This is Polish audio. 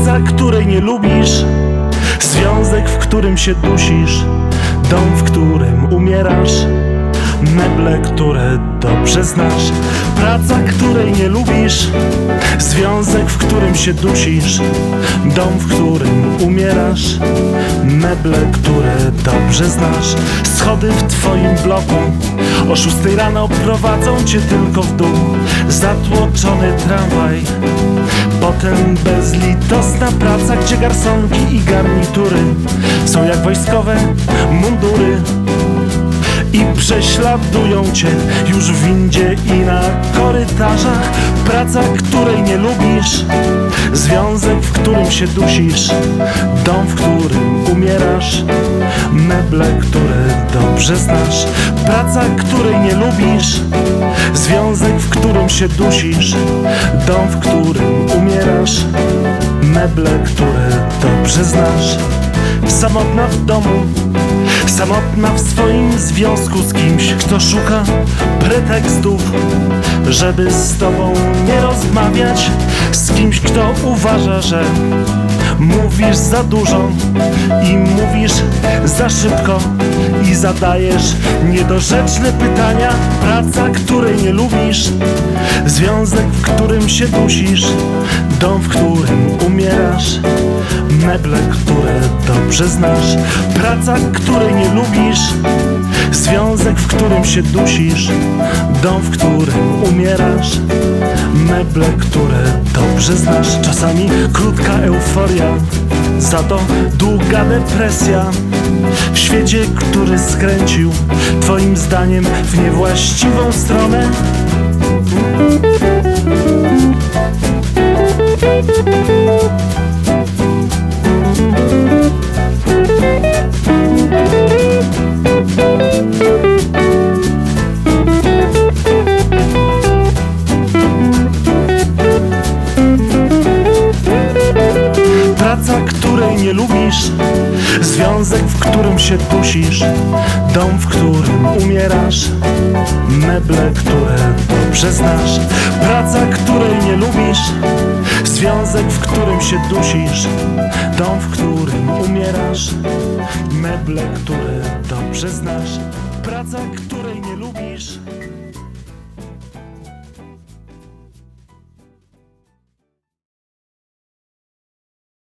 Praca, której nie lubisz, związek, w którym się dusisz, dom, w którym umierasz, meble, które dobrze znasz. Praca, której nie lubisz, związek, w którym się dusisz, dom, w którym umierasz, meble, które dobrze znasz. Schody w twoim bloku o 6 rano prowadzą cię tylko w dół. Zatłoczony tramwaj, potem bezlitosna praca, gdzie garsonki i garnitury są jak wojskowe mundury i prześladują cię już w windzie i na korytarzach. Praca, której nie lubisz, związek, w którym się dusisz, dom, w którym umierasz, meble, które dobrze znasz. Praca, której nie lubisz, związek, w którym się dusisz, dom, w którym umierasz, meble, które dobrze znasz. Samotna w domu, samotna w swoim związku z kimś, kto szuka pretekstów, żeby z tobą nie rozmawiać. Z kimś, kto uważa, że mówisz za dużo i mówisz za szybko i zadajesz niedorzeczne pytania. Praca, której nie lubisz, związek, w którym się dusisz, dom, w którym umierasz, meble, które dobrze znasz. Praca, której nie lubisz, związek, w którym się dusisz, dom, w którym umierasz, meble, które dobrze znasz. Czasami krótka euforia, za to długa depresja w świecie, który skręcił twoim zdaniem w niewłaściwą stronę. Praca, której nie lubisz, związek, w którym się dusisz, dom, w którym umierasz, meble, które dobrze znasz. Praca, której nie lubisz, związek, w którym się dusisz, dom, w którym umierasz, meble, które dobrze znasz. Praca, której nie lubisz.